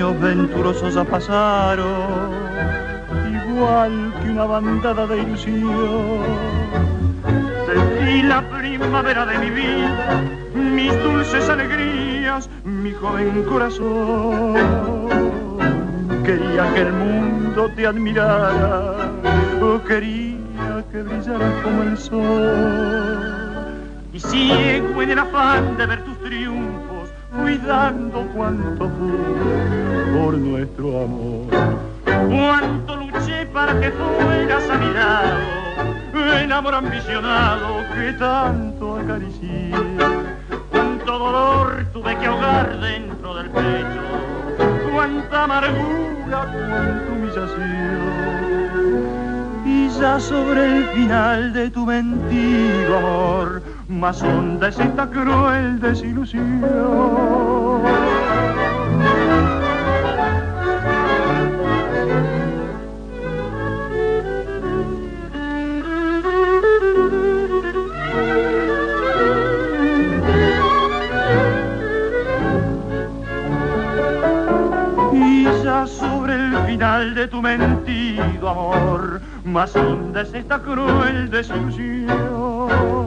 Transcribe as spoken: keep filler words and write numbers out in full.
años venturosos ya pasaron, igual que una bandada de ilusión. Sentí la primavera de mi vida, mis dulces alegrías, mi joven corazón. Quería que el mundo te admirara, oh, quería que brillaras como el sol. Y ciego en el afán de ver tus triunfos, fui dando cuanto pude por nuestro amor. Cuánto luché para que fueras a mi lado, el amor ambicionado que tanto acaricié. Cuánto dolor tuve que ahogar dentro del pecho, cuánta amargura, cuánta humillación. Y ya sobre el final de tu mentido amor, más honda es esta cruel desilusión. Y ya sobre el final de tu mentido amor, más honda es esta cruel desilusión.